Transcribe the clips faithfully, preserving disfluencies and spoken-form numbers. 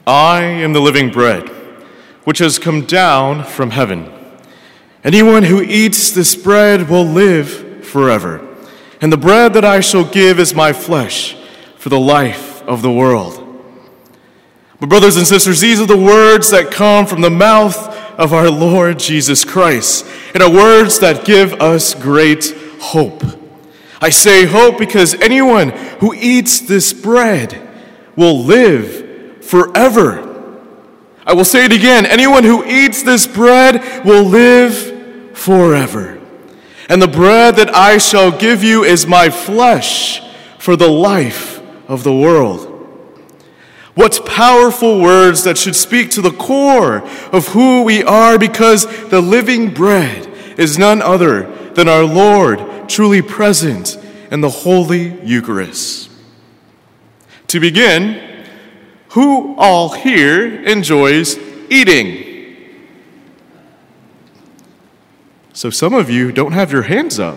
I am the living bread, which has come down from heaven. Anyone who eats this bread will live forever. And the bread that I shall give is my flesh for the life of the world. But brothers and sisters, these are the words that come from the mouth of our Lord Jesus Christ, and are words that give us great hope. I say hope because anyone who eats this bread will live forever. I will say it again, anyone who eats this bread will live forever. And the bread that I shall give you is my flesh for the life of the world. What powerful words that should speak to the core of who we are, because the living bread is none other than our Lord, truly present in the Holy Eucharist. To begin, who all here enjoys eating? So some of you don't have your hands up.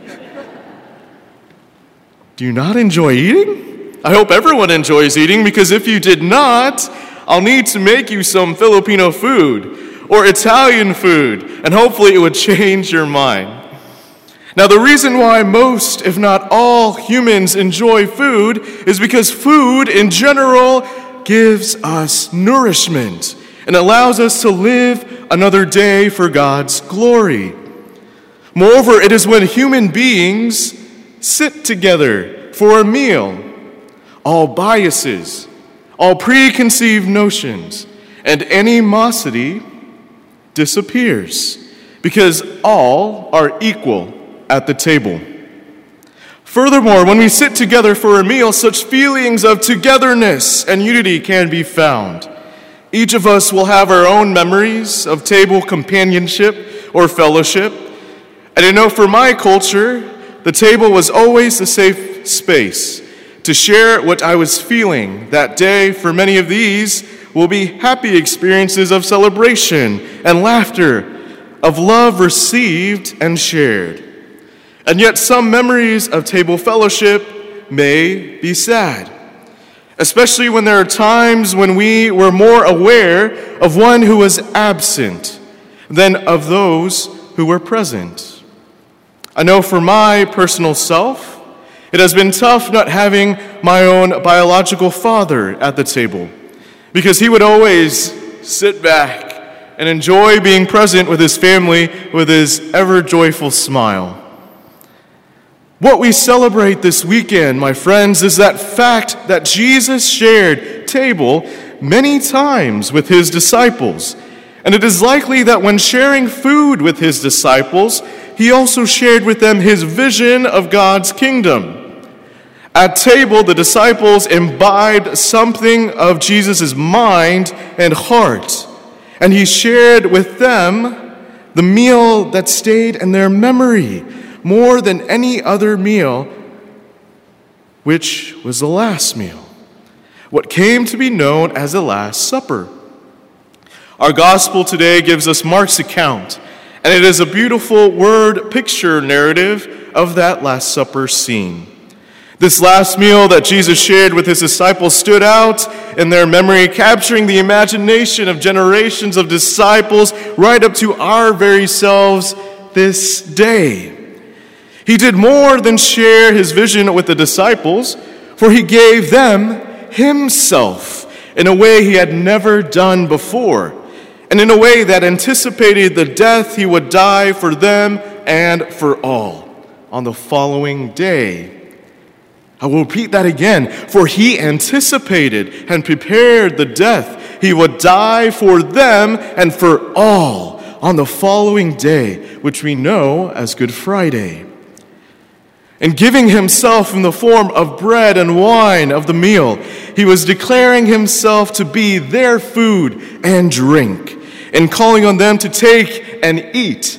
Do you not enjoy eating? I hope everyone enjoys eating, because if you did not, I'll need to make you some Filipino food or Italian food, and hopefully it would change your mind. Now, the reason why most, if not all, humans enjoy food is because food in general gives us nourishment and allows us to live another day for God's glory. Moreover, it is when human beings sit together for a meal, all biases, all preconceived notions, and animosity disappears, because all are equal at the table. Furthermore, when we sit together for a meal, such feelings of togetherness and unity can be found. Each of us will have our own memories of table companionship or fellowship. And I know for my culture, the table was always a safe space to share what I was feeling that day. For many of these will be happy experiences of celebration and laughter, of love received and shared. And yet some memories of table fellowship may be sad, especially when there are times when we were more aware of one who was absent than of those who were present. I know for my personal self, it has been tough not having my own biological father at the table, because he would always sit back and enjoy being present with his family with his ever-joyful smile. What we celebrate this weekend, my friends, is that fact that Jesus shared table many times with his disciples. And it is likely that when sharing food with his disciples, he also shared with them his vision of God's kingdom. At table, the disciples imbibed something of Jesus' mind and heart, and he shared with them the meal that stayed in their memory more than any other meal, which was the last meal, what came to be known as the Last Supper. Our gospel today gives us Mark's account, and it is a beautiful word picture narrative of that Last Supper scene. This last meal that Jesus shared with his disciples stood out in their memory, capturing the imagination of generations of disciples right up to our very selves this day. He did more than share his vision with the disciples, for he gave them himself in a way he had never done before, and in a way that anticipated the death he would die for them and for all on the following day. I will repeat that again. For he anticipated and prepared the death he would die for them and for all on the following day, which we know as Good Friday. And giving himself in the form of bread and wine of the meal, he was declaring himself to be their food and drink, and calling on them to take and eat,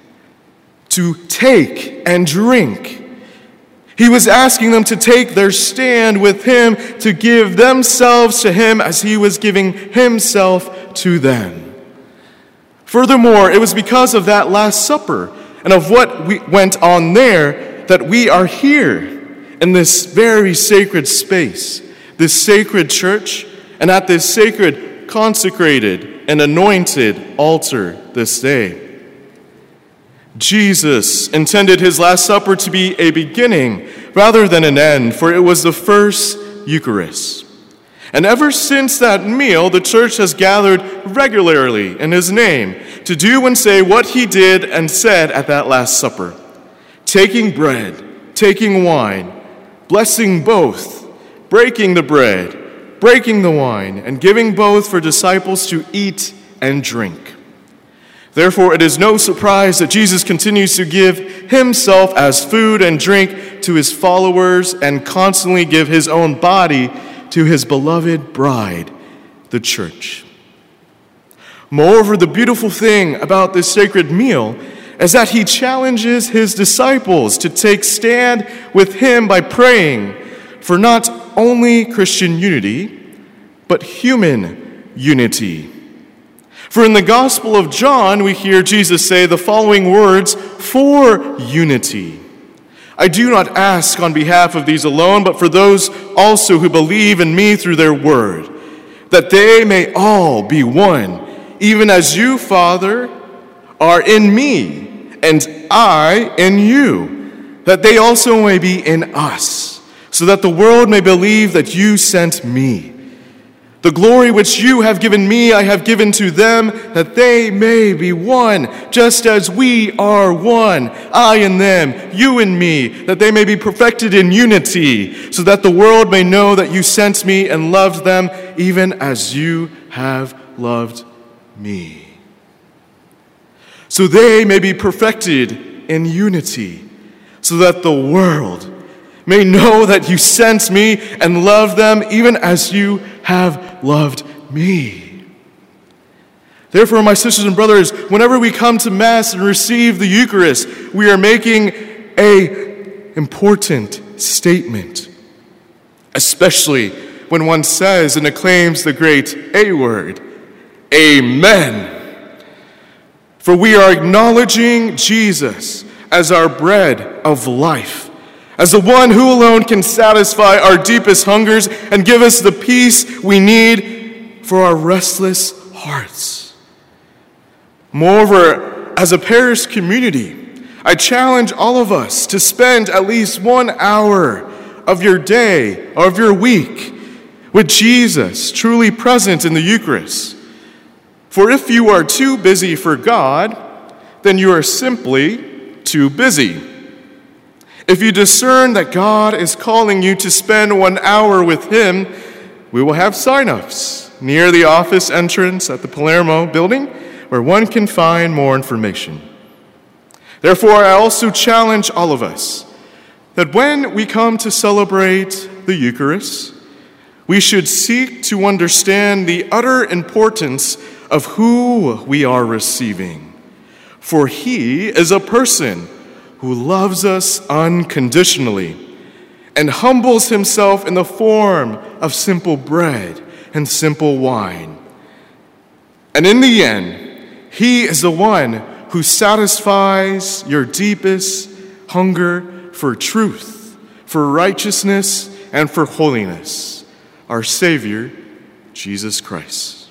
to take and drink. He was asking them to take their stand with him, to give themselves to him as he was giving himself to them. Furthermore, it was because of that Last Supper and of what we went on there that we are here in this very sacred space, this sacred church, and at this sacred, consecrated, and anointed altar this day. Jesus intended his Last Supper to be a beginning rather than an end, for it was the first Eucharist. And ever since that meal, the church has gathered regularly in his name to do and say what he did and said at that Last Supper, taking bread, taking wine, blessing both, breaking the bread, breaking the wine, and giving both for disciples to eat and drink. Therefore, it is no surprise that Jesus continues to give himself as food and drink to his followers and constantly give his own body to his beloved bride, the church. Moreover, the beautiful thing about this sacred meal is that he challenges his disciples to take stand with him by praying for not only Christian unity, but human unity. For in the Gospel of John, we hear Jesus say the following words for unity. I do not ask on behalf of these alone, but for those also who believe in me through their word, that they may all be one, even as you, Father, are in me, and I in you, that they also may be in us, so that the world may believe that you sent me. The glory which you have given me, I have given to them, that they may be one, just as we are one, I and them, you and me, that they may be perfected in unity, so that the world may know that you sent me and loved them, even as you have loved me. So they may be perfected in unity, so that the world may know that you sent me and loved them, even as you have loved me. Therefore, my sisters and brothers, whenever we come to Mass and receive the Eucharist, we are making an important statement, especially when one says and acclaims the great A word, Amen. For we are acknowledging Jesus as our bread of life, as the one who alone can satisfy our deepest hungers and give us the peace we need for our restless hearts. Moreover, as a parish community, I challenge all of us to spend at least one hour of your day or of your week with Jesus truly present in the Eucharist. For if you are too busy for God, then you are simply too busy. If you discern that God is calling you to spend one hour with him, we will have sign-ups near the office entrance at the Palermo building where one can find more information. Therefore, I also challenge all of us that when we come to celebrate the Eucharist, we should seek to understand the utter importance of who we are receiving. For he is a person who loves us unconditionally and humbles himself in the form of simple bread and simple wine. And in the end, he is the one who satisfies your deepest hunger for truth, for righteousness, and for holiness, our Savior, Jesus Christ.